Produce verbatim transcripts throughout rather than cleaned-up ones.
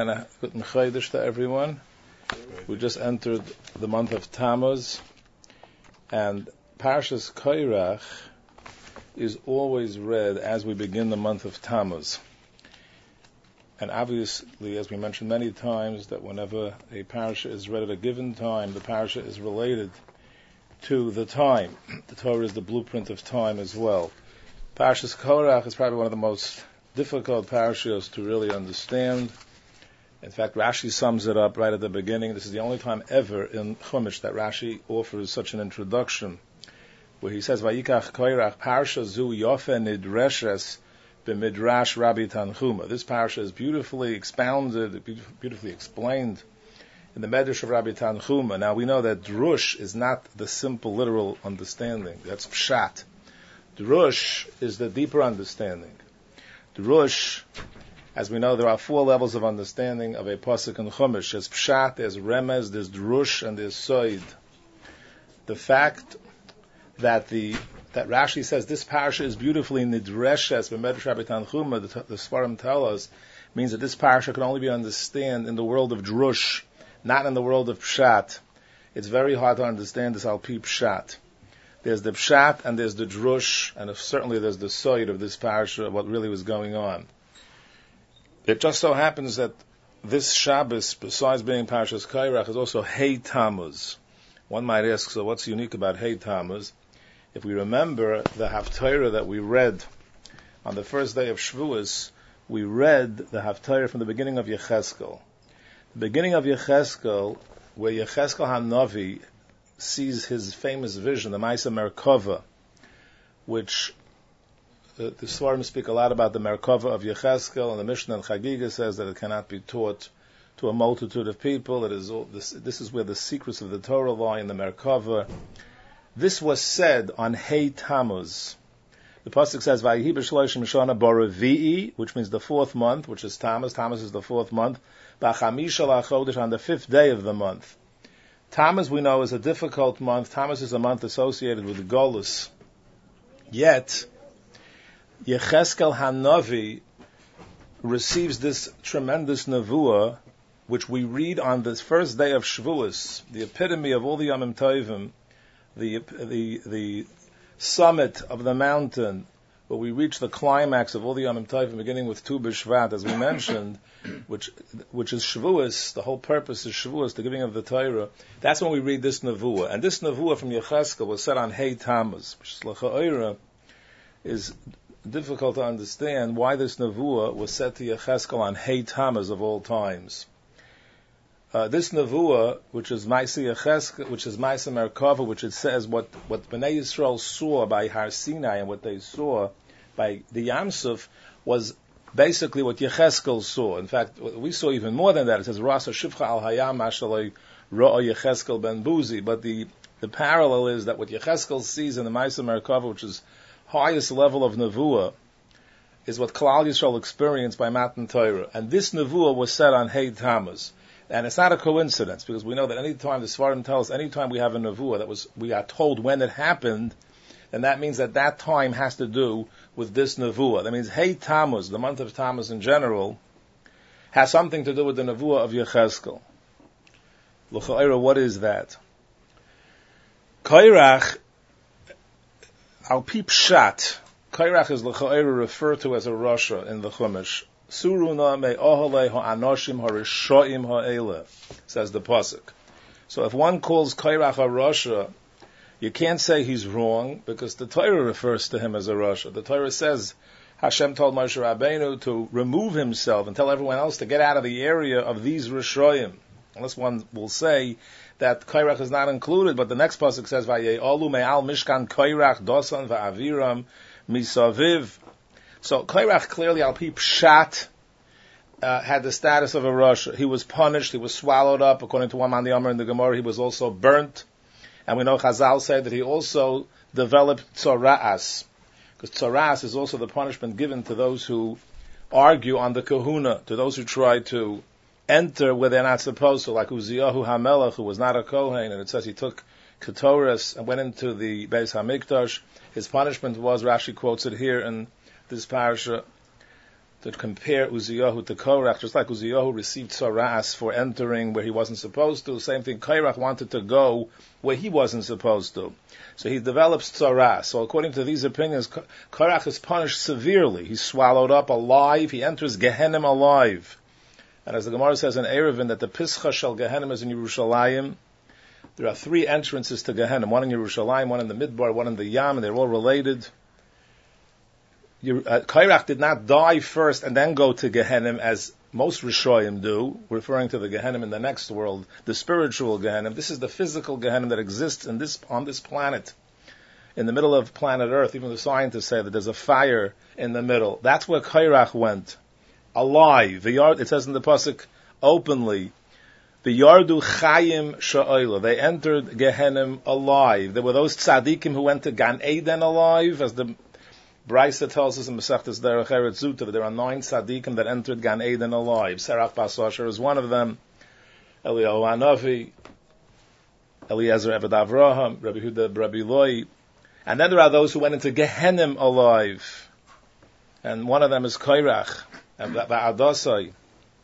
and a good Mechaydish to everyone. We just entered the month of Tammuz, and Parshas Koirach is always read as we begin the month of Tammuz. And obviously, as we mentioned many times, that whenever a parasha is read at a given time, the parasha is related to the time. The Torah is the blueprint of time as well. Parshas Koirach is probably one of the most difficult parashas to really understand. In fact, Rashi sums it up right at the beginning. This is the only time ever in Chumash that Rashi offers such an introduction, where he says, Vayikach Koirach Parsha Zu Yofe Nidreshes B'Midrash Rabbi Tanchuma. This parasha is beautifully expounded, beautifully explained in the Medrash of Rabbi Tanchuma. Now we know that Drush is not the simple literal understanding. That's Pshat. Drush is the deeper understanding. Drush, as we know, there are four levels of understanding of a pasuk in Chumash. There's Pshat, there's Remez, there's Drush, and there's Soid. The fact that the that Rashi says this parasha is beautifully nidreshes b'medrash Rabbi Tanchuma, the, the Svarim tell us, means that this parasha can only be understood in the world of Drush, not in the world of Pshat. It's very hard to understand this al pi Pshat. There's the Pshat and there's the Drush, and if certainly there's the Soid of this parasha, what really was going on. It just so happens that this Shabbos, besides being Parshas Koirach, is also Hey Tammuz. One might ask, so what's unique about Hey Tammuz? If we remember the Haftarah that we read on the first day of Shavuos, we read the Haftarah from the beginning of Yecheskel. The beginning of Yecheskel, where Yecheskel HaNavi sees his famous vision, the Maisa Merkava, which uh, the Svarim speak a lot about the Merkava of Yecheskel, and the Mishnah and Chagiga says that it cannot be taught to a multitude of people. It is all, this, this is where the secrets of the Torah lie in the Merkava. This was said on Hey Tammuz. The pasuk says, "Vayihi b'shloshim shana baravi'i," which means the fourth month, which is Tammuz. Tammuz is the fourth month. B'chamisha lachodesh, on the fifth day of the month. Tammuz, we know, is a difficult month. Tammuz is a month associated with the Golus. Yet, Yecheskel HaNavi receives this tremendous nevuah, which we read on the first day of Shavuos, the epitome of all the Yomim Tovim, the the the summit of the mountain, where we reach the climax of all the Yomim Tovim, beginning with Tu B'Shvat, as we mentioned, which which is Shavuos. The whole purpose is Shavuos, the giving of the Torah. That's when we read this nevuah, and this nevuah from Yecheskel was said on Hey Tammuz, which is L'cha'oira, is difficult to understand why this nevuah was said to Yecheskel on Hey Tammuz of all times. Uh, this nevuah, which is Maisa Yecheskel, which is Maisa Merkava, which it says what what Bnei Yisrael saw by Har Sinai and what they saw by the Yam Suf was basically what Yecheskel saw. In fact, we saw even more than that. It says Rasa Shivcha al Hayam Mashaloi Ra'a Yecheskel ben Buzi. But the the parallel is that what Yecheskel sees in the Maisa Merkava, which is highest level of nevuah, is what Klal Yisrael experienced by Matan Torah. And this nevuah was said on Hey Tammuz. And it's not a coincidence, because we know that any time the Svarim tell us, any time we have a nevuah that was, we are told when it happened, then that means that that time has to do with this nevuah. That means Hey Tammuz, the month of Tammuz in general, has something to do with the nevuah of Yecheskel. L'cha'ira, what is that? Koirach, al pi Pshat, Koirach is l'cha'ira referred to as a Rasha in the Chumash. Suruna me ohalei ha'anoshim ha'rishoim ha'ele, says the pasuk. So if one calls Koirach a Rasha, you can't say he's wrong, because the Torah refers to him as a Rasha. The Torah says Hashem told Moshe Rabbeinu to remove himself and tell everyone else to get out of the area of these Rishoyim. Unless one will say that Koirach is not included, but the next pasuk says Vaye'olu me'al mishkan Koirach dosan va'aviram misaviv. So Koirach clearly al pi Pshat uh, had the status of a Rasha. He was punished. He was swallowed up. According to one man the Amr in the Gemara, he was also burnt. And we know Chazal said that he also developed tzora'as, because tzora'as is also the punishment given to those who argue on the kahuna, to those who try to enter where they're not supposed to, like Uziyahu HaMelech, who was not a Kohen, and it says he took Ketores and went into the Beis HaMikdash. His punishment was, Rashi quotes it here in this parasha, to compare Uziyahu to Korach, just like Uziyahu received Tzaras for entering where he wasn't supposed to, same thing, Korach wanted to go where he wasn't supposed to. So he develops Tzaras. So according to these opinions, Korach is punished severely. He's swallowed up alive, he enters Gehenim alive. And as the Gemara says in Eruvin, that the Pischa Shel Gehenim is in Yerushalayim. There are three entrances to Gehenim, one in Yerushalayim, one in the Midbar, one in the Yam, and they're all related. Uh, Korach did not die first and then go to Gehenim as most Rishoyim do, referring to the Gehenim in the next world, the spiritual Gehenim. This is the physical Gehenim that exists in this, on this planet, in the middle of planet Earth. Even the scientists say that there's a fire in the middle. That's where Korach went, alive. The yard, it says in the pasuk openly, the Yardu Chayim Sha'oila. They entered Gehenim alive. There were those tzaddikim who went to Gan Eden alive, as the Brisa tells us in Masechtas Derech Eretz Zuta that there are nine tzaddikim that entered Gan Eden alive. Serach Bas Asher is one of them. Eliyahu Hanavi, Eliezer Eved Avraham, Rabbi Huda, Rabbi Loi. And then there are those who went into Gehenim alive. And one of them is Korach, and Ba'adasai.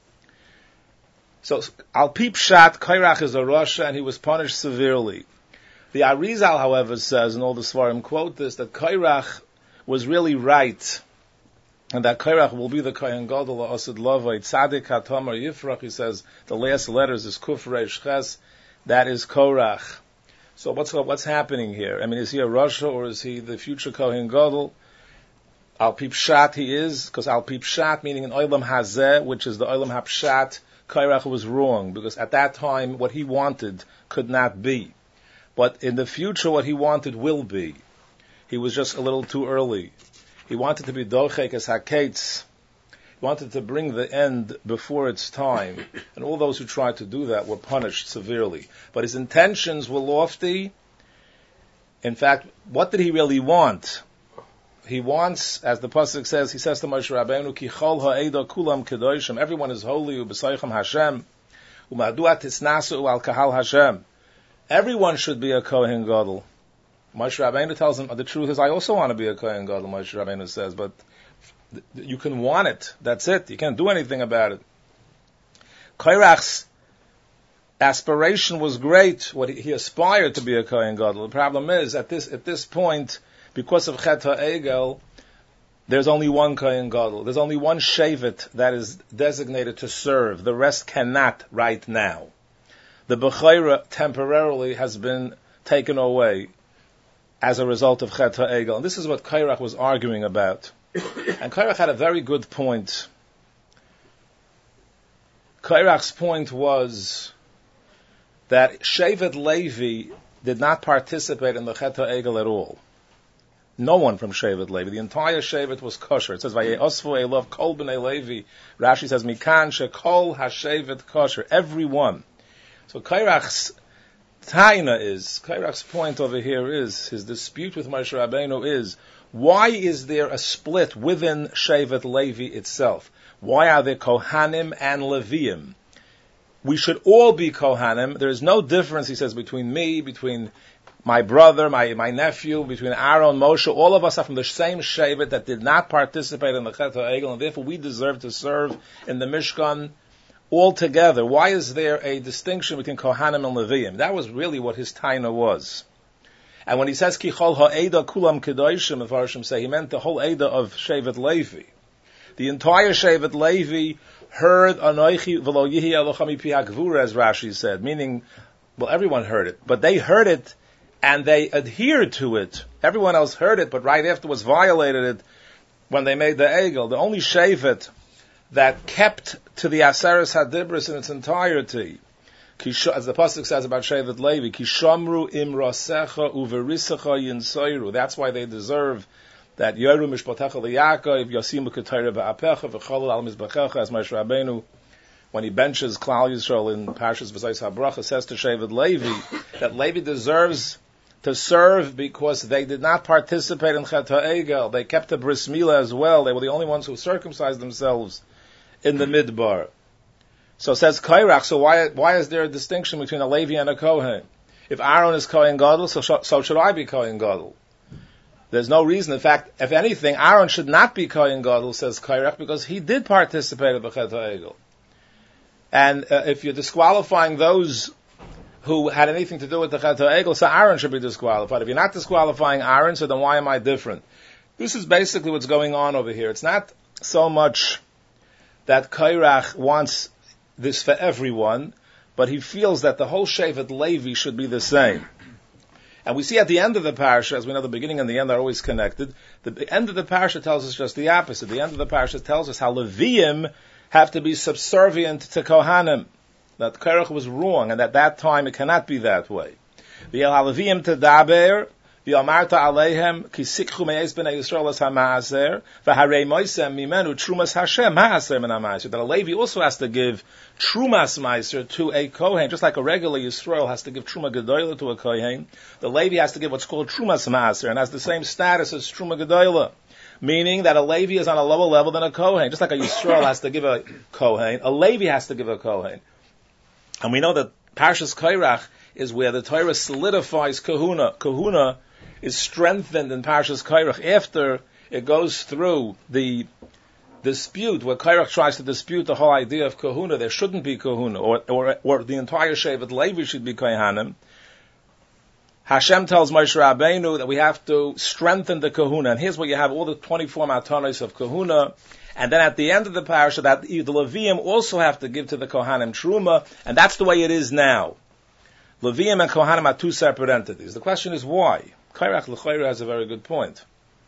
So, Al Pi Pshat, Korach is a Rasha, and he was punished severely. The Arizal, however, says, and all the Svarim quote this, that Korach was really right, and that Korach will be the Kohen Gadol Asid Lavai Tzadik Hatamar Yifrach. He says the last letters is Kuf Reish Ches. That is Korach. So what's what's happening here? I mean, is he a Rasha or is he the future Kohen Gadol? Al Pi Pshat he is, because Al Pi Pshat meaning in Olam Hazeh, which is the Olam HaPshat, Korach was wrong, because at that time what he wanted could not be. But in the future what he wanted will be. He was just a little too early. He wanted to be dochek as haketz. He wanted to bring the end before its time. And all those who tried to do that were punished severely. But his intentions were lofty. In fact, what did he really want? He wants, as the pasuk says, he says to Moshe Rabbeinu, Ki chol ha'eda kulam kedoshim. Everyone is holy, u'b'soichem Hashem, u'ma'duat tisnasu al kahal Hashem. Everyone should be a Kohen Gadol. Moshe Rabbeinu tells him, the truth is, I also want to be a Kohen Gadol, Moshe Rabbeinu says, but th- you can want it. That's it. You can't do anything about it. Korach's aspiration was great. What he, he aspired to be a Kohen Gadol. The problem is, at this at this point, because of Chet HaEgel, there's only one Kohen Gadol. There's only one Shevet that is designated to serve. The rest cannot right now. The Bechira temporarily has been taken away as a result of Chet HaEgel. And this is what Korach was arguing about. And Korach had a very good point. Korach's point was that Shevet Levi did not participate in the Chet HaEgel at all. No one from Shevet Levi. The entire Shevet was kosher. It says, Vayosfu Elov Kol B'nei Levi. Rashi says, Mikan Shekol HaShevet Kosher. Everyone. So Korach's Taina is, Korach's point over here is, his dispute with Moshe Rabbeinu is, why is there a split within Shevet Levi itself? Why are there Kohanim and Leviim? We should all be Kohanim. There is no difference, he says, between me, between my brother, my, my nephew, between Aaron, Moshe. All of us are from the same Shevet that did not participate in the Chet HaEgel, and therefore we deserve to serve in the Mishkan all together. Why is there a distinction between Kohanim and Leviim? That was really what his taina was. And when he says Ki chol ha'eda kulam kedoshim, if Harshim say, he meant the whole Eda of Shevet Levi. The entire Shevet Levi heard Anoichi v'lo yihi elochami pi ha'gvura, as Rashi said, meaning, well, everyone heard it, but they heard it and they adhered to it. Everyone else heard it, but right afterwards violated it when they made the Egel. The only Shevet that kept to the Aseres HaDibros in its entirety, as the pasuk says about Shevet Levi, Kishamru imrasecha uverisecha yinsoiru. That's why they deserve that Yoru mishpatecha liyakov yasimu ketayre va'apecha v'cholol al mizbechecha, as Moshe Rabbeinu, when he benches Klal Yisrael in Parshas V'zayis HaBracha, says to Shevet Levi that Levi deserves to serve because they did not participate in Chet HaEgel. They kept the Bris Milah as well. They were the only ones who circumcised themselves in the Midbar. So says Korach, so why why is there a distinction between a Levi and a Kohen? If Aaron is Kohen Gadol, so, sh- so should I be Kohen Gadol. There's no reason. In fact, if anything, Aaron should not be Kohen Gadol, says Kairach, because he did participate in the Chet HaEgel. And uh, if you're disqualifying those who had anything to do with the Chet HaEgel, so Aaron should be disqualified. If you're not disqualifying Aaron, so then why am I different? This is basically what's going on over here. It's not so much that Kairach wants this for everyone, but he feels that the whole Shevet Levi should be the same. And we see at the end of the parasha, as we know the beginning and the end are always connected, the end of the parasha tells us just the opposite. The end of the parasha tells us how Leviim have to be subservient to Kohanim. That Kairach was wrong, and at that time it cannot be that way. V'yel Leviim tedaber, v'yamarta aleihem, ki sikchu me'ez b'nei Yisrael as ha'ma'aser, v'harei moisem mimenu trumas Hashem ma'aser min ha'ma'aser. That a Levi also has to give trumas ma'aser to a Kohen, just like a regular Yisrael has to give truma gedola to a Kohen. The Levi has to give what's called trumas ma'aser, and has the same status as truma gedola. Meaning that a Levi is on a lower level than a Kohen. Just like a Yisrael has to give a Kohen, a Levi has to give a Kohen. And we know that Parshas Kairach is where the Torah solidifies Kahuna. Kahuna is strengthened in Parshas Kairach after it goes through the dispute where Kairach tries to dispute the whole idea of Kahuna. There shouldn't be Kahuna, or, or, or the entire Shevet Levi should be Kohanim. Hashem tells Moshe Rabbeinu that we have to strengthen the Kahuna. And here's where you have all the twenty-four matanos of Kahuna. And then at the end of the parasha, that the Leviim also have to give to the Kohanim Truma, and that's the way it is now. Leviim and Kohanim are two separate entities. The question is why? Kairach L'chayra has a very good point.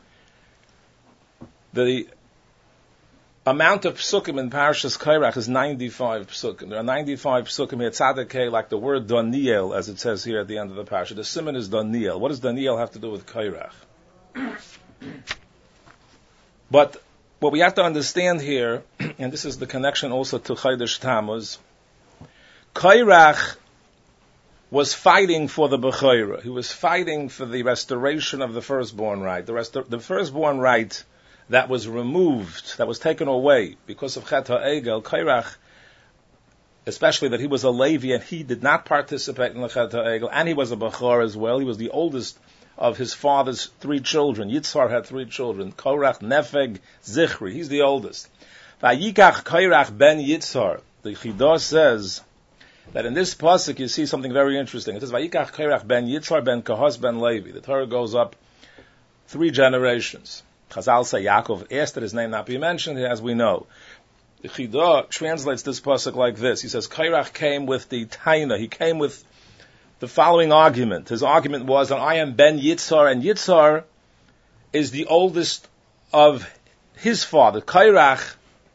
The amount of psukim in Parashas Kairach is ninety-five psukim. There are ninety-five psukim here, tzadakeh, like the word Daniel, as it says here at the end of the parasha. The siman is Daniel. What does Daniel have to do with Kairach? But what we have to understand here, and this is the connection also to Chodesh Tammuz, Kairach was fighting for the Bechorah. He was fighting for the restoration of the firstborn right. The, rest- the firstborn right that was removed, that was taken away because of Chet HaEgel, Kairach, especially that he was a Levi and he did not participate in the Chet HaEgel, and he was a Bechor as well. He was the oldest of his father's three children. Yitzhar had three children. Korach, Nefeg, Zichri. He's the oldest. Vayikach Kairach ben Yitzhar. The Chidah says that in this pasuk you see something very interesting. It says Vayikach Kairach ben Yitzhar ben Kahos ben Levi. The Torah goes up three generations. Chazal say Yaakov asked that his name not be mentioned, as we know. The Chidah translates this pasuk like this. He says Kairach came with the Taina. He came with the following argument. His argument was that I am Ben Yitzhar, and Yitzhar is the oldest of his father. Kairach,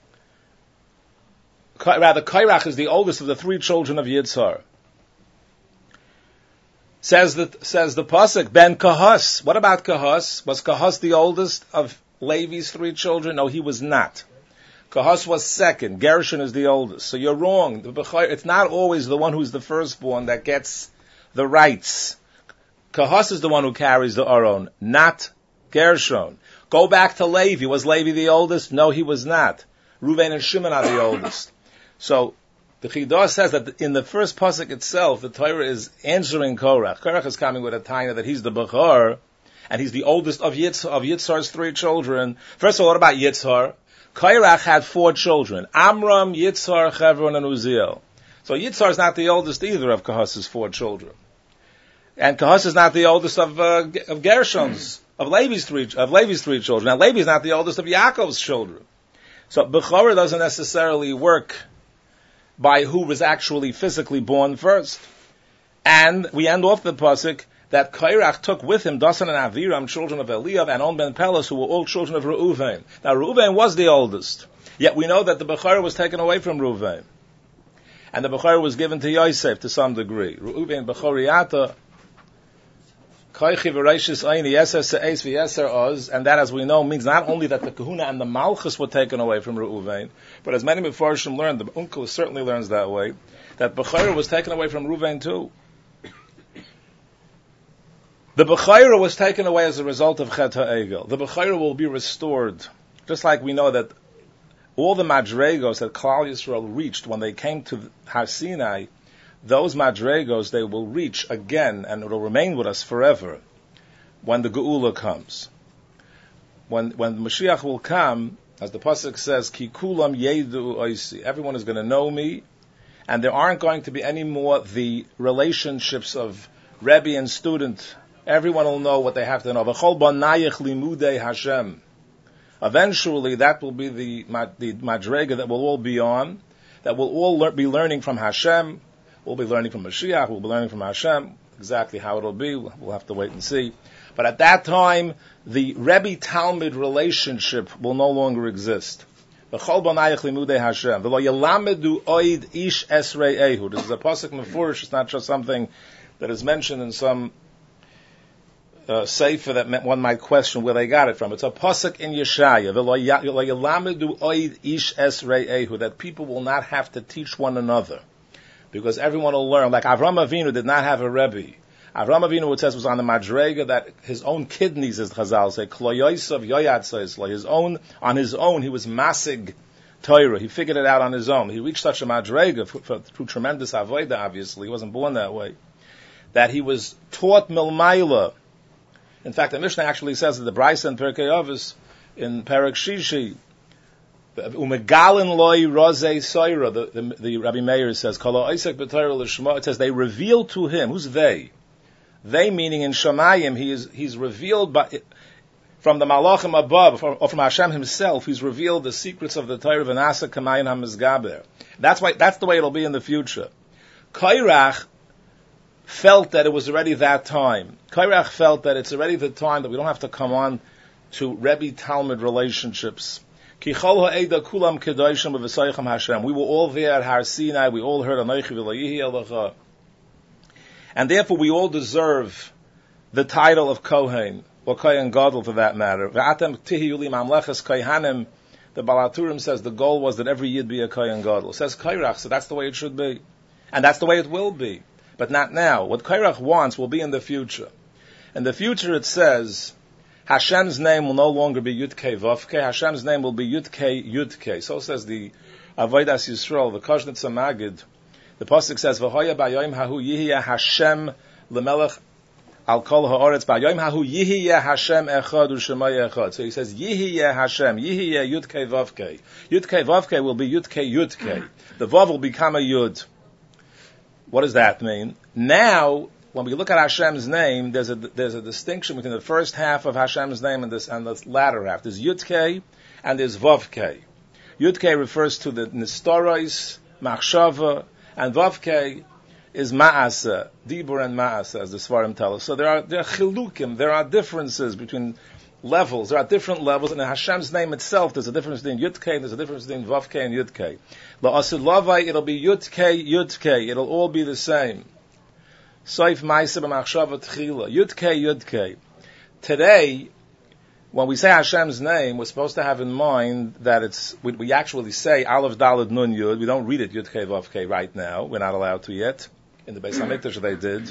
rather, Kairach is the oldest of the three children of Yitzhar. Says the, says the pasuk, Ben Kahos. What about Kahos? Was Kahos the oldest of Levi's three children? No, he was not. Kahos was second. Gershon is the oldest. So you're wrong. The Bechor, it's not always the one who's the firstborn that gets the rights. Kahos is the one who carries the Aron, not Gershon. Go back to Levi. Was Levi the oldest? No, he was not. Reuven and Shimon are the oldest. So the Chidah says that in the first pasuk itself, the Torah is answering Korach. Korach is coming with a taina that he's the Bechor, and he's the oldest of, Yitz, of Yitzhar's three children. First of all, what about Yitzhar? Korach had four children: Amram, Yitzhar, Chevron, and Uziel. So Yitzhar is not the oldest either of Kahos's four children. And Kahos is not the oldest of, uh, of Gershon's, of Levi's three, of Levi's three children. And Levi is not the oldest of Yaakov's children. So Bechorah doesn't necessarily work by who was actually physically born first. And we end off the pasuk that Kairach took with him Dasan and Aviram, children of Eliav, and On ben Pelas, who were all children of Reuven. Now Reuven was the oldest. Yet we know that the Bechorah was taken away from Reuven. And the Bechorah was given to Yosef to some degree. Reuven Bechoriata, and that, as we know, means not only that the Kahuna and the Malchus were taken away from Reuven, but as many Mefarshim learned, the Uncle certainly learns that way, that Bechorah was taken away from Reuven too. The Bechorah was taken away as a result of Chet HaEgel. The Bechorah will be restored, just like we know that all the Madregos that Klal Yisrael reached when they came to Har Sinai, those madregos they will reach again, and it will remain with us forever when the Geula comes. when when Mashiach will come, as the pasuk says, Ki kulam yedu oisi, everyone is going to know me, and there aren't going to be any more the relationships of Rebbe and student. Everyone will know what they have to know. V'chol banayich limudei Hashem. Eventually, that will be the the madrega that we'll all be on, that we'll all lear, be learning from Hashem. We'll be learning from Mashiach. We'll be learning from Hashem. Exactly how it'll be, we'll have to wait and see. But at that time, the Rebbe-Talmud relationship will no longer exist. V'chol banayich limudei Hashem. V'lo yelamedu oid ish esrei ehu. This is a pasuk mefurish. It's not just something that is mentioned in some uh, sefer that one might question where they got it from. It's a pasuk in Yeshaya. V'lo yelamedu oid ish esrei ehu. That people will not have to teach one another, because everyone will learn. Like Avraham Avinu did not have a Rebbe. Avraham Avinu, it says, was on the madrega that his own kidneys, as Chazal say, kloyoisav yoyatzois, his own, on his own, he was masig Torah. He figured it out on his own. He reached such a madrega through tremendous avodah, obviously. He wasn't born that way. That he was taught milmaila. In fact, the Mishnah actually says that the Brisa in Perkei Avos, in Perek Shishi, Umegalin loy rozei soira, the, the, the Rabbi Meir says, Kala Isaac b'Torah l'shma, it says they reveal to him. Who's they? They meaning in Shamayim, he is, he's revealed by, from the Malachim above, or, or from Hashem himself, he's revealed the secrets of the Torah v'nasa kamayin hamizgaber. That's why, that's the way it'll be in the future. Kairach felt that it was already that time. Kairach felt that it's already the time that we don't have to come on to Rebbe-Talmud relationships. We were all there at Har Sinai. We all heard Anochi v'lo Elacha, and therefore we all deserve the title of Kohen, or Kohen Gadol for that matter. V'atem tihiyuli mamleches kohanim. The Balaturim says the goal was that every Yid be a Kohen Gadol. It says Kairach, so that's the way it should be, and that's the way it will be, but not now. What Kairach wants will be in the future. In the future, it says Hashem's name will no longer be Yud-Kei Vav-Kei. Hashem's name will be Yud-Kei Yud-Kei. So says the Avodas Yisrael, the Koshnitz Magid. The pasuk says, "V'hoya b'yom hahu yihya Hashem lemelech al kol haaretz." B'yom hahu yihya Hashem echad u'shemay echad. So he says, "Yihya Hashem, yihya Yud-Kei Vav-Kei." Yud-Kei Vav-Kei will be Yud-Kei Yud-Kei. The Vav will become a Yud. What does that mean? Now, when we look at Hashem's name, there's a there's a distinction between the first half of Hashem's name and this and the latter half. There's Yud-Kei and there's Vav-Kei. Yud-Kei refers to the Nistoros, Machshava, and Vav-Kei is Ma'asa, Dibur and Ma'asa, as the Svarim tell us. So there are there are chilukim, there are differences between levels. There are different levels, and in Hashem's name itself, there's a difference between Yud-Kei, there's a difference between Vav-Kei and Yud-Kei. La'asid Lavai, it'll be Yud-Kei, Yud-Kei. It'll all be the same. Soif Ma'aseh b'Machshava Tchila, Yud-Kei, Yud-Kei. Today, when we say Hashem's name, we're supposed to have in mind that it's, we, we actually say Aleph Daled Nun Yud. We don't read it Yud-Kei Vav-Kei right now. We're not allowed to yet. In the Beis HaMikdash they did.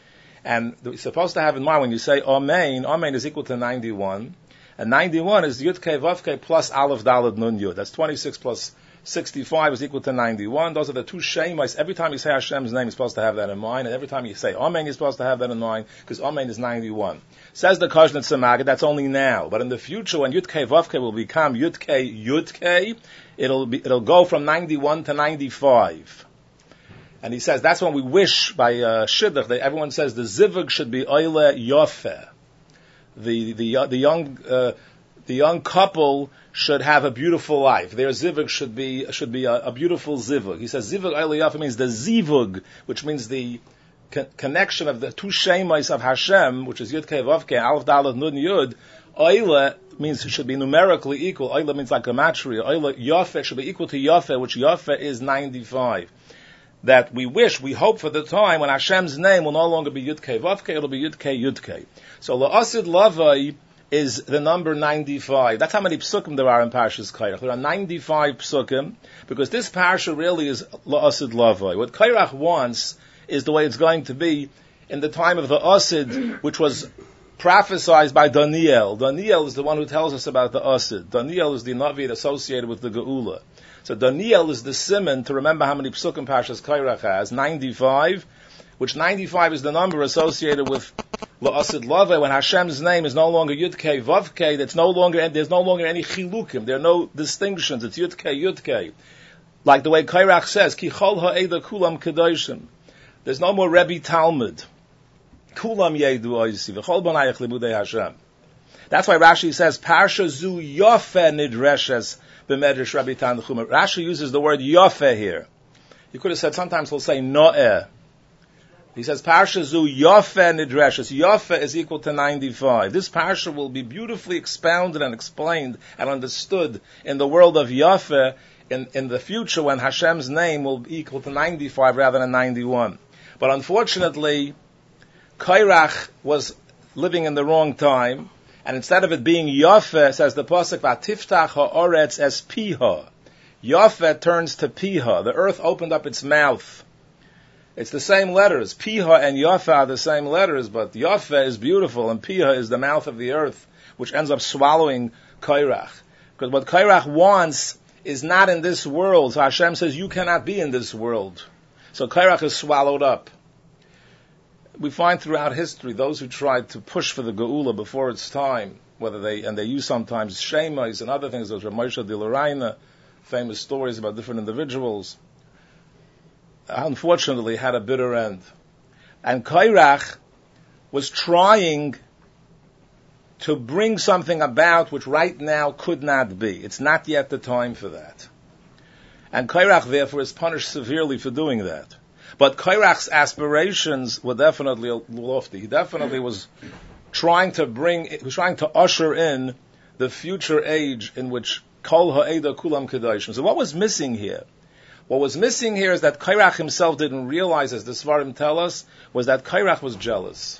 And we're supposed to have in mind when you say Amen, Amen is equal to ninety-one. And ninety-one is Yud-Kei Vav-Kei plus Aleph Daled Nun Yud. That's twenty-six plus sixty-five is equal to ninety-one. Those are the two Shemais. Every time you say Hashem's name, you're supposed to have that in mind. And every time you say Amen, you're supposed to have that in mind, because Amen is ninety-one. Says the Koshnitz Magid, that's only now. But in the future, when Yud-Kei Vav-Kei will become Yud-Kei Yud-Kei, it'll be, it'll go from ninety-one to ninety-five. And he says, that's when we wish by uh, Shidduch, that everyone says the Zivug should be Oile Yofeh. The, the, uh, the young, uh, the young couple should have a beautiful life. Their Zivug should be, should be a, a beautiful Zivug. He says Zivug Oile Yofeh means the Zivug, which means the co- connection of the two Shemais of Hashem, which is Yud-Kei Vav-Kei, Aleph Daled Nun Yud. Oile means it should be numerically equal. Oile means like a matria. Oile Yofeh should be equal to Yofeh, which Yofeh is ninety-five. That we wish, we hope for the time when Hashem's name will no longer be Yud-Kei Vav-Kei, it'll be Yud-Kei Yud-Kei. So La'asid Lavai is the number ninety-five. That's how many psukim there are in Parshas Kairach. There are ninety-five psukim, because this parsha really is La'asid Lavai. What Kairach wants is the way it's going to be in the time of the Asid, which was prophesied by Daniel. Daniel is the one who tells us about the Asid. Daniel is the Navi associated with the Geula. So Daniel is the simon to remember how many psukim Parshas Kairach has, ninety-five, which ninety-five is the number associated with La'asid lave, when Hashem's name is no longer Yudkei Vavkei, that's no longer, there's no longer any chilukim, there are no distinctions, it's Yudkei Yudkei. Like the way Kairach says, Ki chol ha'eda kulam kedoshim. There's no more Rebbe Talmud. Kulam yedu oisi, v'chol banayach limudei Hashem. That's why Rashi says, Parsha zu yofe nidreshes b'medrash Rabbi Tanchuma. Rashi uses the word yofe here. He could have said, sometimes he'll say no'eh. He says, Parsha zu yofe nidreshes. Yofe is equal to ninety-five. This Parsha will be beautifully expounded and explained and understood in the world of yofe in, in the future when Hashem's name will be equal to ninety-five rather than ninety-one. But unfortunately, Kairach was living in the wrong time, and instead of it being yofe, says the pasuk, Vatiftach ha'oretz es piha. Yofe turns to piha. The earth opened up its mouth. It's the same letters. Piha and Yofe are the same letters, but Yofe is beautiful and Piha is the mouth of the earth, which ends up swallowing Kairach. Because what Kairach wants is not in this world. So Hashem says, you cannot be in this world. So Kairach is swallowed up. We find throughout history those who tried to push for the Geula before its time, whether they, and they use sometimes Shemais and other things, those are Moshe de Lorraine, famous stories about different individuals, unfortunately had a bitter end. And Kairach was trying to bring something about which right now could not be. It's not yet the time for that. And Kairach therefore is punished severely for doing that. But Kairach's aspirations were definitely lofty. He definitely was trying to bring, he was trying to usher in the future age in which Kol Ha'eda Kulam Kedoshim. So what was missing here? What was missing here is that Kairach himself didn't realize, as the Svarim tell us, was that Kairach was jealous.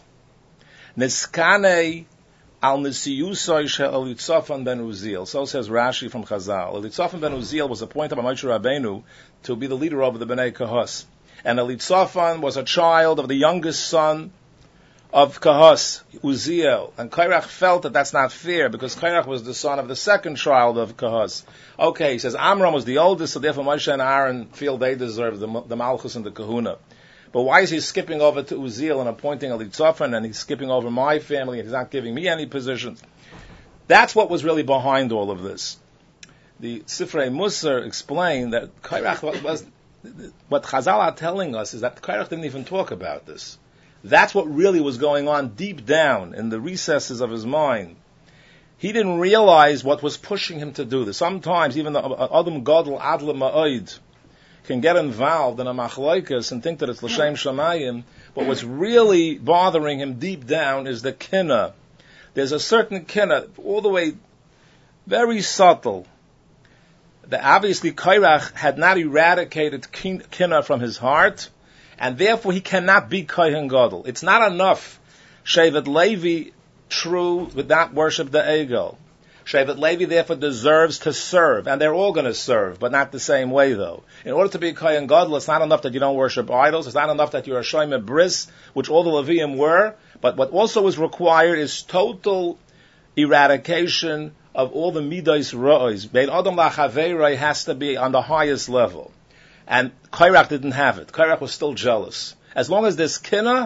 Niskanei al nisiyusoi she'el Yitzafan ben Uziel. So says Rashi from Chazal. Yitzafan ben Uziel was appointed by Moshe Rabbeinu to be the leader of the Bnei Kahos. And Yitzafan was a child of the youngest son of Kahos, Uziel. And Kairach felt that that's not fair, because Kairach was the son of the second child of Kahos. Okay, he says, Amram was the oldest, so therefore Moshe and Aaron feel they deserve the, the Malchus and the Kahuna. But why is he skipping over to Uziel and appointing a Litzafan, and he's skipping over my family, and he's not giving me any positions? That's what was really behind all of this. The Sifrei Musar explained that Kairach was, what Chazal are telling us is that Kairach didn't even talk about this. That's what really was going on deep down in the recesses of his mind. He didn't realize what was pushing him to do this. Sometimes even the Adam Gadol Adla Ma'od can get involved in a machlokes and think that it's L'Shem Shamayim, but what's really bothering him deep down is the kinna. There's a certain kinna, all the way, very subtle, that obviously Kairach had not eradicated kinna from his heart, and therefore he cannot be Kohen Gadol. It's not enough Shevet Levi true would not worship the Egel. Shevet Levi therefore deserves to serve, and they're all going to serve, but not the same way though. In order to be Kohen Gadol, it's not enough that you don't worship idols, it's not enough that you're a Shomer Bris, which all the Leviim were, but what also is required is total eradication of all the Midas Ra'os. Bein Adam La'Chaveiroi has to be on the highest level. And Kairach didn't have it. Kairach was still jealous. As long as there's kinna,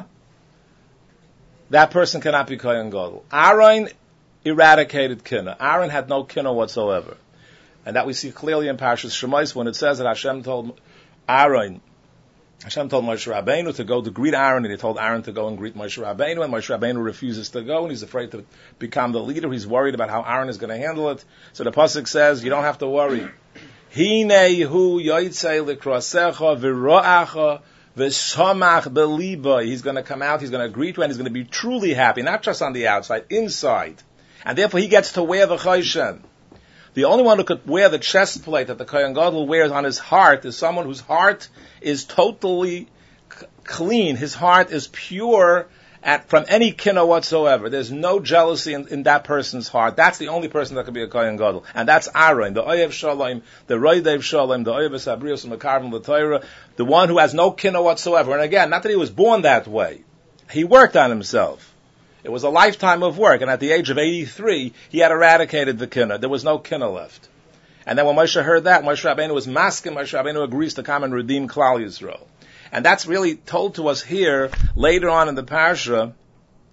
that person cannot be Kohen Gadol. Aaron eradicated kinna. Aaron had no kinna whatsoever. And that we see clearly in Parshas Shemais when it says that Hashem told Aaron, Hashem told Moshe Rabbeinu to go to greet Aaron, and he told Aaron to go and greet Moshe Rabbeinu, and Moshe Rabbeinu refuses to go, and he's afraid to become the leader. He's worried about how Aaron is going to handle it. So the pasuk says, you don't have to worry. Hinehu yoytzei l'krasecha v'ro'acha v'samach beliba. He's going to come out, he's going to greet you, and he's going to be truly happy, not just on the outside, inside. And therefore he gets to wear the choshen. The only one who could wear the chest plate that the Kohen Gadol wears on his heart is someone whose heart is totally c- clean. His heart is pure at, from any kinna whatsoever. There's no jealousy in, in that person's heart. That's the only person that could be a Kohen Gadol. And that's Aaron, the Oyev Shalom, the Roidev Shalom, the Oyev Sabrios and Mekarvim L'Torah, the one who has no kinna whatsoever. And again, not that he was born that way. He worked on himself. It was a lifetime of work, and at the age of eighty-three, he had eradicated the kinna. There was no kinna left. And then when Moshe heard that, Moshe Rabbeinu was masking, Moshe Rabbeinu agrees to come and redeem Klal Yisrael. And that's really told to us here, later on in the Parsha,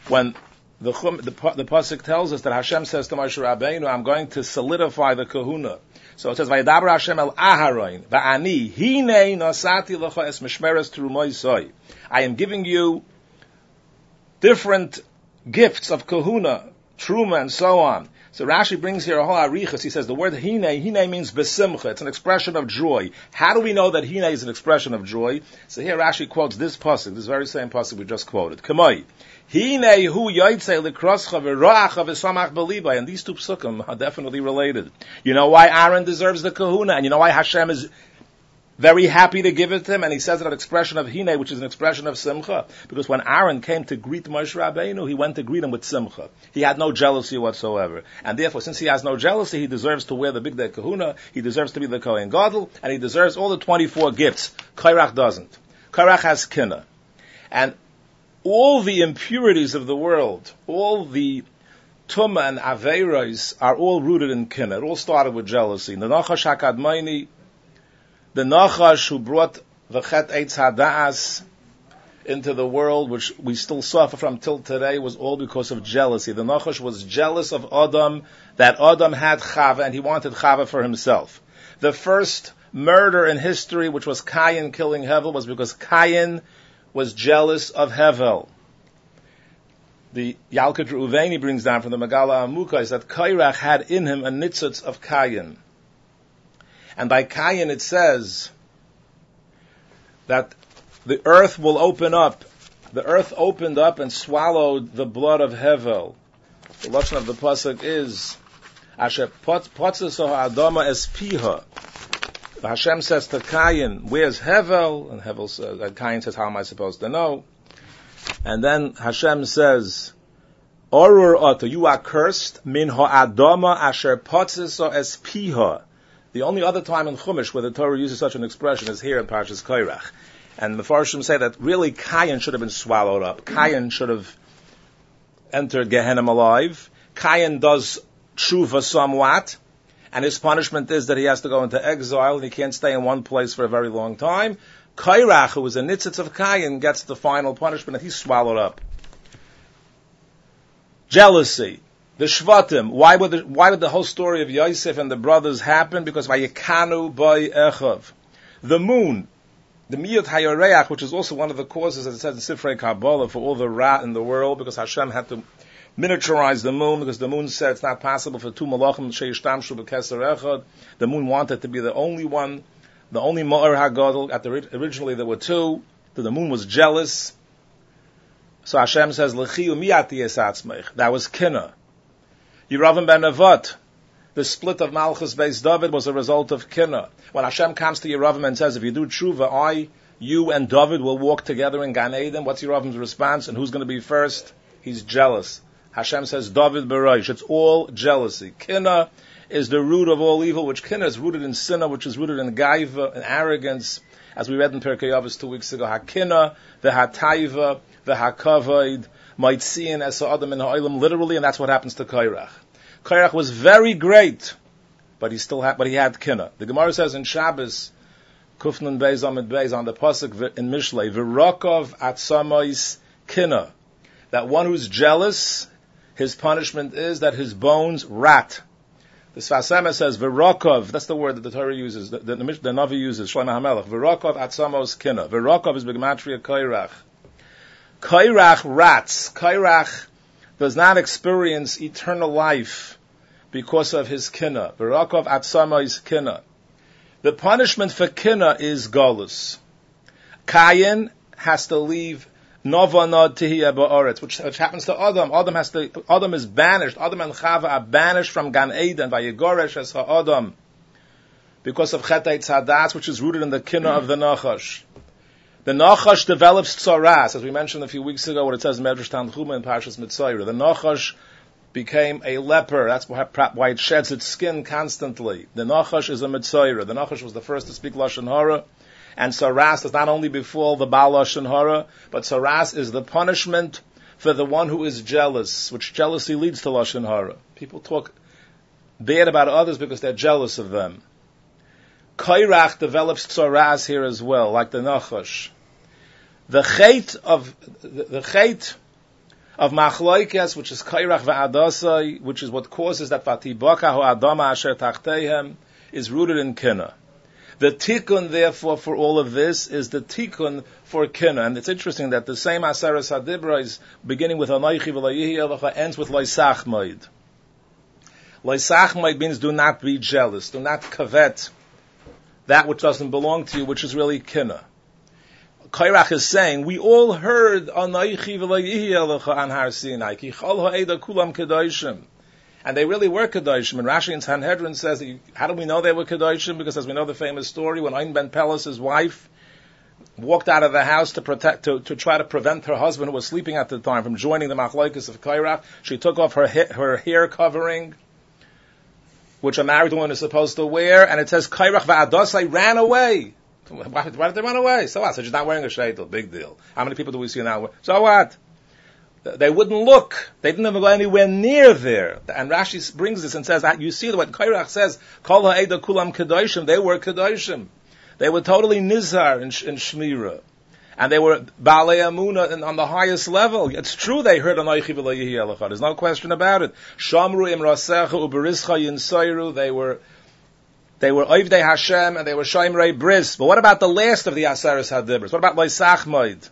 when the the, the pasuk tells us that Hashem says to Moshe Rabbeinu, I'm going to solidify the kahuna. So it says, Vayedaber Hashem el Aharon, va'ani hinei nasati lecha es mishmeres terumoisoi. I am giving you different gifts of kahuna, truma, and so on. So Rashi brings here a whole arichas. He says the word hinei, hinei means besimcha. It's an expression of joy. How do we know that hinei is an expression of joy? So here Rashi quotes this pasuk, this very same pasuk we just quoted. Kamoi. Hinei hu yotzei likroscha v'roacha v'samach b'libai. And these two psukim are definitely related. You know why Aaron deserves the kahuna, and you know why Hashem is very happy to give it to him, and he says that expression of hinei, which is an expression of simcha, because when Aaron came to greet Moshe Rabbeinu, he went to greet him with simcha. He had no jealousy whatsoever, and therefore, since he has no jealousy, he deserves to wear the big day kahuna, he deserves to be the Kohen Gadol, and he deserves all the twenty-four gifts. Kairach doesn't. Kairach has kinna, and all the impurities of the world, all the tumah and aveiros are all rooted in kinna. It all started with jealousy. The Nachash HaKadmoni, the Nachash who brought the Chet Eitz Hada'as into the world, which we still suffer from till today, was all because of jealousy. The Nachash was jealous of Adam, that Adam had Chava, and he wanted Chava for himself. The first murder in history, which was Cain killing Hevel, was because Cain was jealous of Hevel. The Yalkut Reuveni brings down from the Megala Amukah is that Kairach had in him a nitzutz of Cain. And by Cain it says that the earth will open up. The earth opened up and swallowed the blood of Hevel. The lashon of the pasuk is Asher potzeso ha'adama es piha. Hashem says to Cain, where's Hevel? And Hevel says, and Cain says, how am I supposed to know? And then Hashem says, Orur oto, you are cursed, min ha'adama asher potzeso es piha. The only other time in Chumash where the Torah uses such an expression is here in Parshas Kairach. And the Farshim say that really Cain should have been swallowed up. Cain should have entered Gehenna alive. Cain does tshuva somewhat, and his punishment is that he has to go into exile and he can't stay in one place for a very long time. Kairach, who was a nitzitz of Cain, gets the final punishment and he's swallowed up. Jealousy. The Shvatim. Why would the, why would the whole story of Yosef and the brothers happen? Because Vayikanu by Echav. The moon. The Miyut Hayoreach, which is also one of the causes, as it says in Sifrei Kabbalah, for all the rat in the world, because Hashem had to miniaturize the moon, because the moon said it's not possible for two malachim sheishtamshu b'keser echad. The moon wanted to be the only one, the only Ma'or HaGadol. At the originally there were two. The moon was jealous. So Hashem says, L'chiu miyati esatzmeich. That was Kinna. Yeravim ben Nevat. The split of Malchus Beis David was a result of Kinna. When Hashem comes to Yeravim and says, if you do tshuva, I, you, and David will walk together in Gan Eden, what's Yeravim's response? And who's going to be first? He's jealous. Hashem says, David Bereish. It's all jealousy. Kinna is the root of all evil, which Kinna is rooted in Sinna, which is rooted in Gaiva, in arrogance, as we read in Pirkei Avos two weeks ago. HaKinna, the HaTaiva, the HaKavod, Maitzian, Esa Adam in Ha'olam, literally, and that's what happens to Kairach. Kairach was very great, but he still had, but he had Kinna. The Gemara says in Shabbos, Kufnun Beis Amid Beis, on the pasuk in Mishlei, V'rokov Atzamois Kinna, that one who's jealous, his punishment is that his bones rat. The Sfas Emes says, V'rokov, that's the word that the Torah uses, the, the, the, the Navi uses, Shlomo HaMelech, V'rokov Atzamos Kinna. V'rokov is B'gematria Kairach. Kairach rats. Kairach does not experience eternal life because of his kinna. Barakov atzama is kinna. The punishment for kinna is galus. Cain has to leave novanad tihiyah ba'aretz, which, which happens to Adam. Adam has to. Adam is banished. Adam and Chava are banished from Gan Eden by Yigoresh as ha'Adam because of Chet Eitz Hadas, which is rooted in the kinna of the Nachash. The Nachash develops tzaras, as we mentioned a few weeks ago, what it says in Medrash Tanchuma in Parshas Mitzayra. The Nachash became a leper. That's why it sheds its skin constantly. The Nachash is a Mitzayra. The Nachash was the first to speak Lashon Hara. And tzaras does not only befall the Baal Lashon Hara, but tzaras is the punishment for the one who is jealous, which jealousy leads to Lashon Hara. People talk bad about others because they're jealous of them. Kairach develops tzaras here as well, like the Nachash. The chait of the, the chait of Machlokes, which is Kairach va'adasai, which is what causes that Vatibaka ho'adama asher tachteihem, is rooted in Kina. The tikkun, therefore, for all of this is the tikkun for Kina. And it's interesting that the same Aseres HaDibra is beginning with Anoichi v'layihi elecha, ends with Loisach Moed. Loisach Moed means do not be jealous, do not covet that which doesn't belong to you, which is really Kina. Kairach is saying, we all heard Anoichi v'layihi elecha an Har Sinai, ki chol ha'eda kulam kedoshim. And they really were Kedoshim. And Rashi in Sanhedrin says, that you, how do we know they were Kedoshim? Because as we know the famous story, when Ein ben Pelas, his wife, walked out of the house to protect, to, to try to prevent her husband, who was sleeping at the time, from joining the Machlokes of Kairach, she took off her ha- her hair covering, which a married woman is supposed to wear, and it says, Kairach va'adosai ran away. Why, why did they run away? So what? So she's not wearing a sheitel. Big deal. How many people do we see now? So what? They wouldn't look. They didn't even go anywhere near there. And Rashi brings this and says, you see what Kairach says, Kol ha'eda kulam kedoshim, they were kedoshim. They were totally nizar in, in Shmira. And they were Baalei Amunah on the highest level. It's true they heard Anoichi v'layihi elecha. There's no question about it. Shamru imrasecha uberischa yinsayru, they were They were Oivdei Hashem and they were Shoimrei Bris. But what about the last of the Aseres HaDibros? What about Loisach Moed?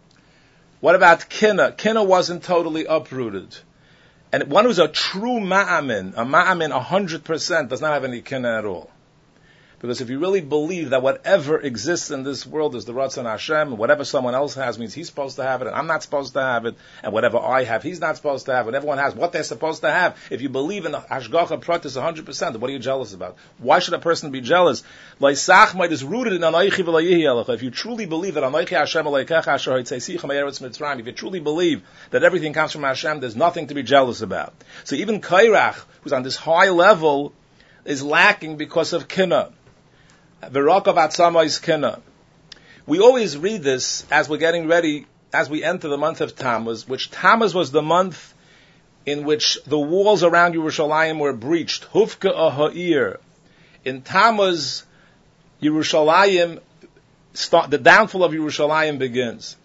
What about Kina? Kina wasn't totally uprooted. And one who's a true ma'amin, a ma'amin a hundred percent, does not have any Kina at all. Because if you really believe that whatever exists in this world is the Ratzon Hashem, and whatever someone else has means he's supposed to have it, and I'm not supposed to have it, and whatever I have, he's not supposed to have, and everyone has what they're supposed to have. If you believe in the Hashgacha Pratis a hundred percent, what are you jealous about? Why should a person be jealous? Loisach Moed is rooted in Anoichi v'layihi elecha. If you truly believe that Anoichi Hashem Elokecha asher hotzeisecha me'eretz Mitzrayim, if you truly believe that everything comes from Hashem, there's nothing to be jealous about. So even Kairach, who's on this high level, is lacking because of Kina. V'rakav atzamais Kina. We always read this as we're getting ready, as we enter the month of Tammuz, which Tammuz was the month in which the walls around Yerushalayim were breached. Hufka aha'ir. In Tammuz, Yerushalayim, start, the downfall of Yerushalayim begins.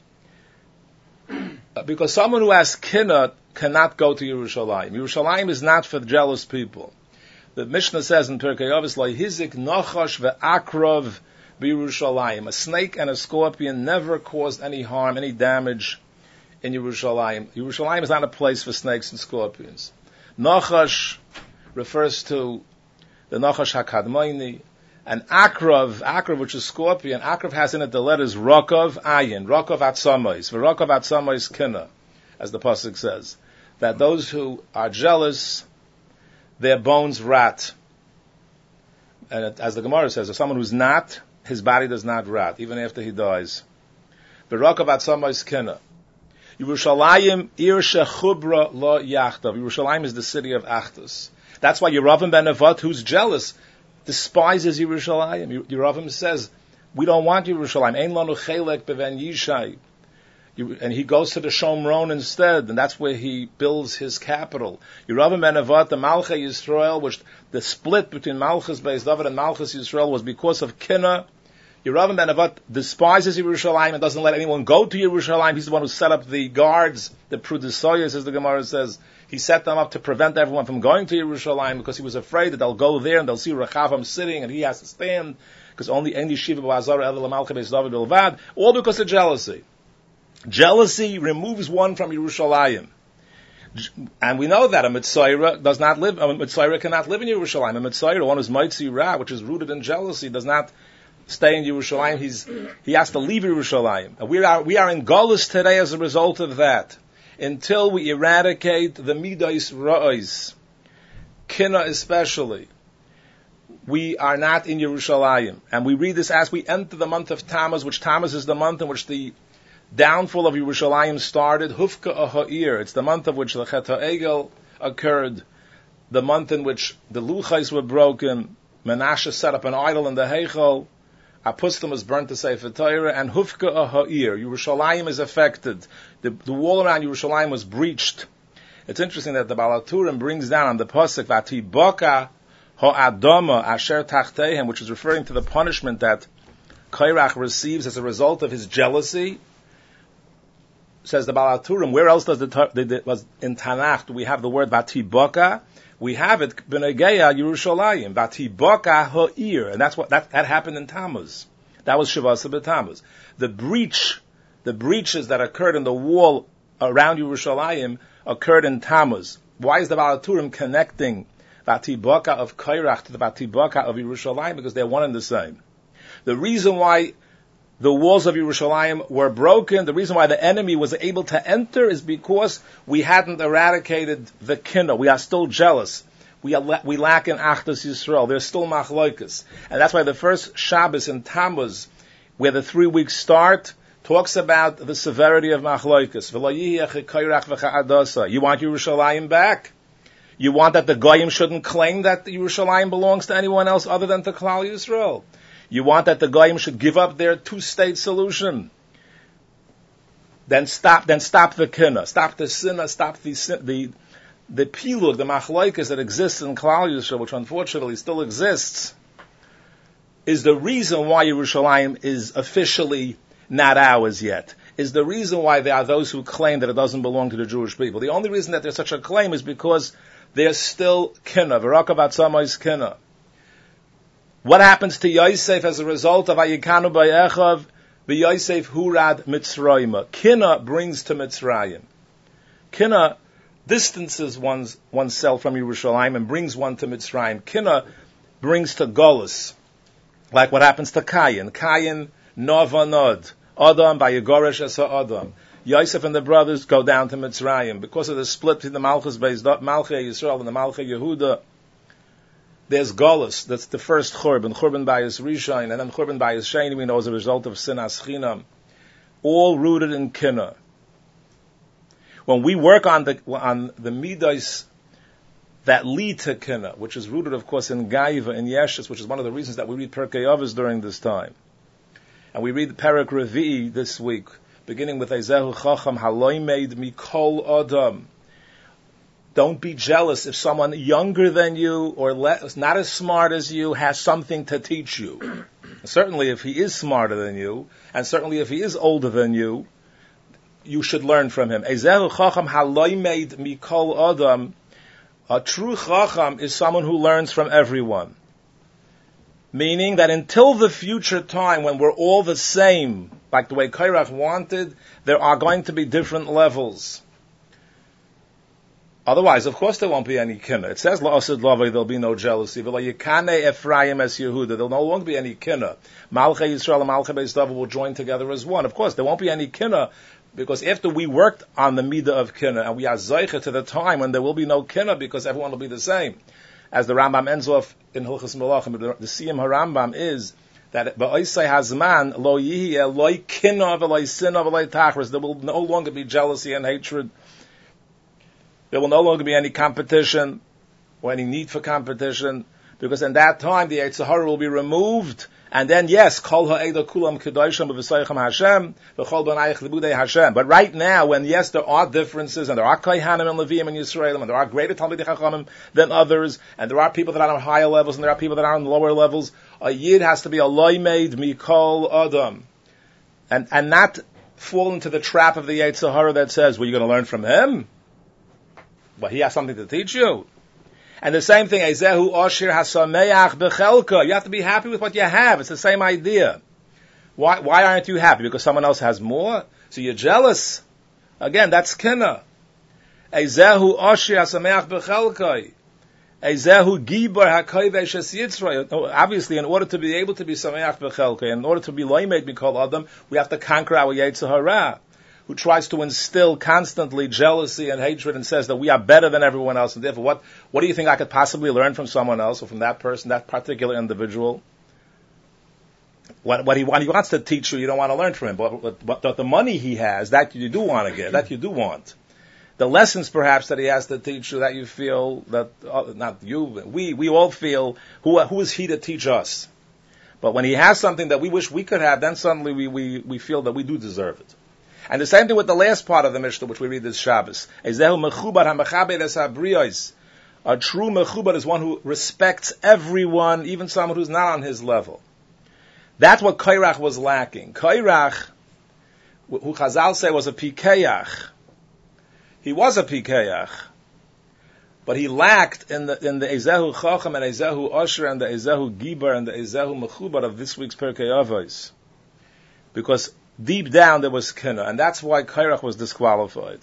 Because someone who has Kina cannot go to Yerushalayim. Yerushalayim is not for jealous people. The Mishnah says in Pirkei Avos, "Hizik nachash ve'akrov b'Yerushalayim." A snake and a scorpion never caused any harm, any damage in Yerushalayim. Yerushalayim is not a place for snakes and scorpions. Nachash refers to the Nachash HaKadmoni, and Akrov, Akrov, which is scorpion, Akrov has in it the letters Rokov, Ayin, Rokov Atzamais, V'Rokov Atzamais Kina, as the pasuk says, that those who are jealous, their bones rot. And it, as the Gemara says, if someone who's not, his body does not rot, even after he dies. V'Rokov Atzamais Kina. Yerushalayim, Ir Shechubra Lo Yachtav. Yerushalayim is the city of Achdus. That's why Yeravim ben Nevat, who's jealous, despises Yerushalayim. Yeravim says, we don't want Yerushalayim. Ein lanu chelek beven Yishai. And he goes to the Shomron instead, and that's where he builds his capital. Yeravim ben Nevat, the Malchei Yisrael, which the split between Malchus Beis David and Malchus Yisrael was because of Kina. Yeravim ben Nevat despises Yerushalayim and doesn't let anyone go to Yerushalayim. He's the one who set up the guards, the Prudisoyas, as the Gemara says. He set them up to prevent everyone from going to Yerushalayim because he was afraid that they'll go there and they'll see Rechavam sitting and he has to stand because only Ein Yeshiva B'Azar El Malchei Beis David Bilvad, all because of jealousy. Jealousy removes one from Yerushalayim. And we know that a Mitzayra does not live, a Mitzayra cannot live in Yerushalayim. A Mitzayra, one who's Mitzi Ra, which is rooted in jealousy, does not stay in Yerushalayim. He's, he has to leave Yerushalayim. And we are, we are in Golus today as a result of that. Until we eradicate the Midas Ra'os, Kina especially, we are not in Yerushalayim. And we read this as we enter the month of Tammuz, which Tammuz is the month in which the downfall of Yerushalayim started. Hufka aha'ir. It's the month of which the Chet HaEgel occurred, the month in which the Luchais were broken, Menashe set up an idol in the Heichal, Apustim was burnt to Sefer Torah, and Hufka aha'ir. Yerushalayim is affected. The, the wall around Yerushalayim was breached. It's interesting that the Baal HaTurim brings down on the pasuk Vatibaka ha'adama asher tachteihem, which is referring to the punishment that Kairach receives as a result of his jealousy. says the Baal HaTurim, where else does the, the, the was in Tanakh do we have the word Batibaka? We have it B'negeya Yerushalayim, Batibaka Ha'ir, and that's what that, that happened in Tammuz. That was Shavasa b'Tammuz. The breach, the breaches that occurred in the wall around Yerushalayim occurred in Tammuz. Why is the Baal HaTurim connecting Batibaka of Kairach to the Batibaka of Yerushalayim? Because they're one and the same. The reason why the walls of Yerushalayim were broken, the reason why the enemy was able to enter is because we hadn't eradicated the kinna. We are still jealous. We, are, we lack in Achdus Yisrael. There's still machloikas. And that's why the first Shabbos in Tammuz, where the three weeks start, talks about the severity of machloikas. You want Yerushalayim back? You want that the Goyim shouldn't claim that Yerushalayim belongs to anyone else other than to Klal Yisrael? You want that the Goyim should give up their two-state solution? Then stop, then stop the kinna, stop the sinna, stop the, the, the pilug, the machloikas that exists in Klal Yisrael, which unfortunately still exists, is the reason why Yerushalayim is officially not ours yet. Is the reason why there are those who claim that it doesn't belong to the Jewish people. The only reason that there's such a claim is because there's still kinna, v'rakav atzamayis kinna. What happens to Yosef as a result of Ayikanu Bayechav? V'Yosef hurad Mitzrayim. Kinna brings to Mitzrayim. Kinna distances one's, oneself from Yerushalayim and brings one to Mitzrayim. Kinna brings to Golus. Like what happens to Cain. Cain, Novanod. Adam, Bayegoresh Esa Adam. Yosef and the brothers go down to Mitzrayim. Because of the split between the Malchus Beis Malchei Yisrael and the Malchei Yehuda, there's Golus, that's the first Churban, Churban Bayis Rishon, and then Churban Bayis Sheni, we know as a result of Sinas Chinam, all rooted in Kinna. When we work on the on the Midas that lead to Kinna, which is rooted, of course, in Gaiva, in Yeshus, which is one of the reasons that we read Perkei Avos during this time. And we read the Perek Revi'i this week, beginning with Ezehu Chacham, Haloi Meid Mikol Adam. Don't be jealous if someone younger than you or less, not as smart as you has something to teach you. Certainly if he is smarter than you, and certainly if he is older than you, you should learn from him. Ezehu Chacham Haloi Meid Mikol Adam. A true Chacham is someone who learns from everyone. Meaning that until the future time when we're all the same, like the way Kairach wanted, there are going to be different levels. Otherwise, of course, there won't be any kinna. It says, La'asid Lavai, there'll be no jealousy. V'layikane Ephraim es Yehuda. There'll no longer be any kinna. Malchei Yisrael and Malchei Beis David will join together as one. Of course, there won't be any kinna, because after we worked on the midah of kinna, and we are zeicha to the time when there will be no kinna, because everyone will be the same. As the Rambam ends off in Hilchos Melachim, the Siyum HaRambam is that Ba'osei Hazman, lo yihiyeh, lo kinna, v'lo sinna, v'lo tachris. There will no longer be jealousy and hatred. There will no longer be any competition or any need for competition, because in that time the Yetzer Hara will be removed, and then yes, Kol ha'eda kulam kedoshim b'v'soychem Hashem, v'chol b'nayich libudei Hashem. But right now, when yes, there are differences, and there are Kohanim and Leviim and Yisraelim, and there are greater Talmidei Chachamim than others, and there are people that are on higher levels, and there are people that are on lower levels, a Yid has to be a loimeid mikol adam, and and not fall into the trap of the Yetzer Hara that says, well, you're going to learn from him? Well, he has something to teach you. And the same thing, Ezehu Oshir Hasameach Bechelka. You have to be happy with what you have. It's the same idea. Why, why aren't you happy? Because someone else has more? So you're jealous? Again, that's kinna. Ezehu Oshir Hasameach Bechelka. Ezehu Gibar HaKoivesh Es Yitzray. Obviously, in order to be able to be Sameach Bechelka, in order to be Loimed Mikol Adam, we have to conquer our Yetzer Hara, who tries to instill constantly jealousy and hatred and says that we are better than everyone else, and therefore what, what do you think I could possibly learn from someone else or from that person, that particular individual? What, what, he, what he wants to teach you, you don't want to learn from him, but, but, but the, the money he has, that you do want to get, that you do want. The lessons perhaps that he has to teach you that you feel, that uh, not you, we, we all feel, who, who is he to teach us? But when he has something that we wish we could have, then suddenly we, we, we feel that we do deserve it. And the same thing with the last part of the Mishnah, which we read this Shabbos. A true mechubar is one who respects everyone, even someone who's not on his level. That's what Kairach was lacking. Kairach who Chazal say was a Pikeach. He was a Pikeach, but he lacked in the in the Ezehu Chacham and Ezehu Osher and the Ezehu Gibar and the Ezehu Mechubar of this week's Perkei Avos, because deep down there was Kina, and that's why Kairach was disqualified.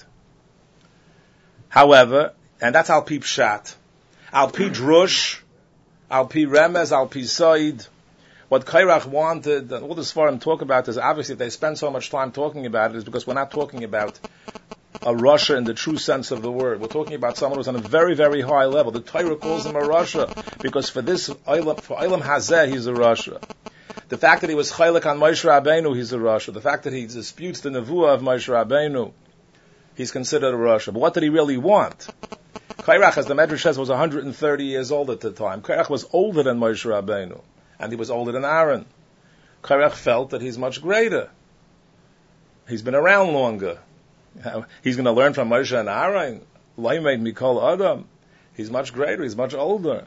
However, and that's Al Pi Pshat, Al Pi Drush, Al Pi Remez, Al Pi Said. What Kairach wanted, all this forum talk about is obviously if they spend so much time talking about it is because we're not talking about a Rasha in the true sense of the word. We're talking about someone who's on a very, very high level. The Torah calls him a Rasha because for this, for Eilam Hazeh, he's a Rasha. The fact that he was Chaylik on Moshe Rabbeinu, he's a Rasha. The fact that he disputes the Nevuah of Moshe Rabbeinu, he's considered a Rasha. But what did he really want? Kairach, as the Medrash says, was one hundred thirty years old at the time. Kairach was older than Moshe Rabbeinu, and he was older than Aaron. Kairach felt that he's much greater. He's been around longer. He's going to learn from Moshe and Aaron. Laimed Mikol Adam. He's much greater. He's much older.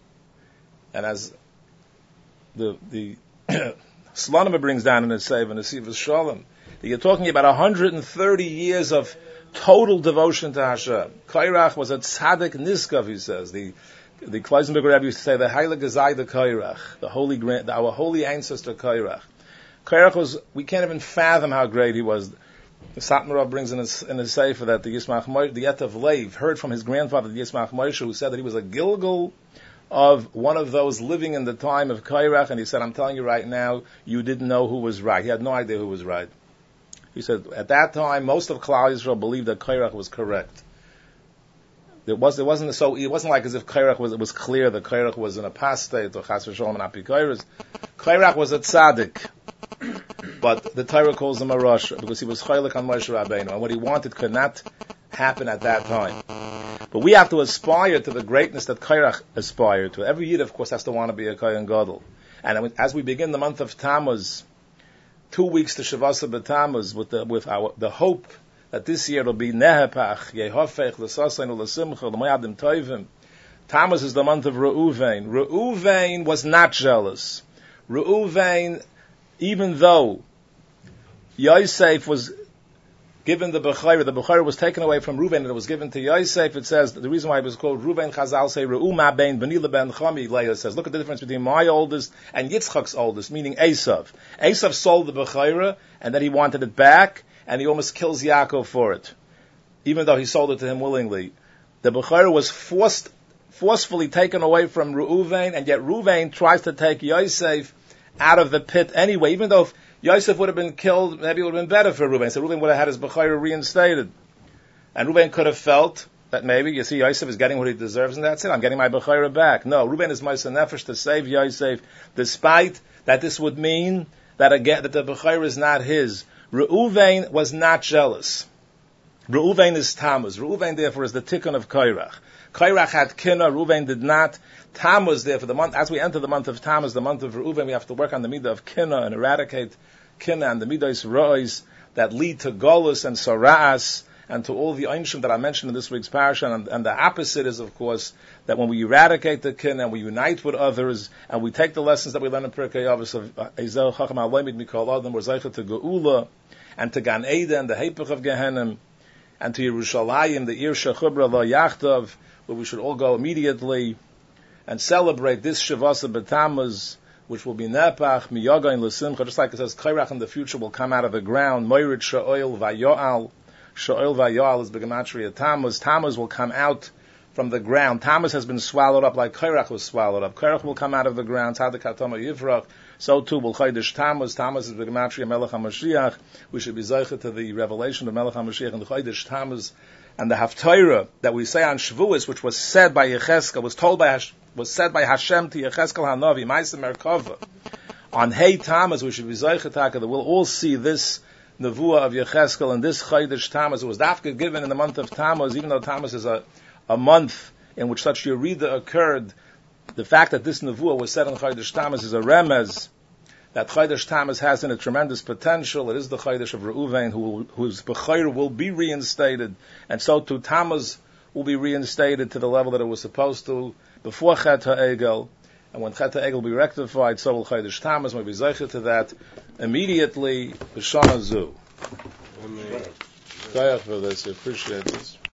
And as the the Slonimer brings down in his Sefer, in the Sivas Shalom, that you're talking about one hundred thirty years of total devotion to Hashem. Kairach was a tzaddik niskav, he says. The the Kleisenberger Rebbe used to say the Heilige Zayda Kairach, the holy grand, our holy ancestor Kairach. Kairach was, we can't even fathom how great he was. The Satmar brings in his, in his Sefer that the Yismach Moshe, the Yetav Lev, heard from his grandfather, the Yismach Moshe, who said that he was a Gilgal of one of those living in the time of Kairach, and he said, I'm telling you right now, you didn't know who was right. He had no idea who was right. He said, at that time, most of Klal Yisrael believed that Kairach was correct. It was, it wasn't so, it wasn't like as if Kairach was, it was clear that Kairach was an apostate or Chas v'Sholom and Apikairis. Kairach was a tzaddik. But the Torah calls him a Rasha because he was chaylik on Moshe Rabbeinu, and what he wanted could not happen at that time. But we have to aspire to the greatness that Kairach aspired to. Every Yid, of course, has to want to be a Kohen Gadol. And as we begin the month of Tammuz, two weeks to Shavasa B'Tammuz, with the with our the hope that this year will be Nehepach, Yehofech, L'Sasainu, L'Simcha, L'Moyadim Toivim. Tammuz is the month of Reuven. Reuven was not jealous. Reuven, even though Yosef was given the Bechayra, the Bechayra was taken away from Reuven and it was given to Yosef, it says, the reason why it was called Reuven, Chazal say, Re'u ma bein b'ni leben chami, Leah says, look at the difference between my oldest and Yitzchak's oldest, meaning Esav. Esav sold the Bechayra and then he wanted it back and he almost kills Yaakov for it, even though he sold it to him willingly. The Bechayra was forced, forcefully taken away from Reuven, and yet Reuven tries to take Yosef out of the pit anyway, even though if Yosef would have been killed, maybe it would have been better for Reuven. So Reuven would have had his Bechayra reinstated. And Reuven could have felt that maybe, you see, Yosef is getting what he deserves, and that's it, I'm getting my Bechayra back. No, Reuven is Ma'aseh Nefesh to save Yosef, despite that this would mean that again, that the Bechayra is not his. Reuven was not jealous. Reuven is Tammuz. Reuven, therefore, is the tikkun of Kairach. Kairach had Kina, Reuven did not. Tammuz, therefore, the month, as we enter the month of Tammuz, the month of Reuven, we have to work on the midah of Kina and eradicate Kina and the midas rois that lead to Golus and Sara'as and to all the Einshim that I mentioned in this week's parasha. And, and the opposite is, of course, that when we eradicate the Kina and we unite with others and we take the lessons that we learn in Pirkei Avos of Ezel Chacham Aleimid Mikol Adam, we're zeicha to Geula and to Gan Eden, the Hepech of Gehenim, and to Yerushalayim, the Ir Shechubra Lo Yachtav, where we should all go immediately and celebrate this Shavasa B'Tammuz, which will be Nepach, Miyogain, L'Simcha, just like it says, Kairach in the future will come out of the ground, Moirid Sha'oil Vayo'al, Sha'oil Vayo'al is the Gematria Tammuz, Tammuz will come out from the ground. Tammuz has been swallowed up like Kairach was swallowed up. Kairach will come out of the ground, Tzadik HaTama Yivrach, so too will Chodesh Tammuz. Tammuz is the Gematria Melech HaMashiach. We should be zeicha to the revelation of Melech HaMashiach in the Chodesh Tammuz. And the Haftarah that we say on Shavuos, which was said by Yecheskel, was told by Hash, was said by Hashem to Yecheskel Hanavi, Ma'aseh Merkava. On Hey Tammuz, we should be zeicha taka that we'll all see this nevuah of Yecheskel and this Chodesh Tammuz. It was dafka given in the month of Tammuz, even though Tammuz is a, a month in which such Yerida occurred. The fact that this nevuah was said on Chodesh Tammuz is a remez that Chodesh Tammuz has in a tremendous potential. It is the Chodesh of Reuven, who, whose Bechayr will be reinstated, and so too Tammuz will be reinstated to the level that it was supposed to before Chet HaEgel. And when Chet HaEgel will be rectified, so will Chodesh Tammuz. We'll be zeicha to that immediately, B'Shana Zu. Gayach for this, you appreciate this.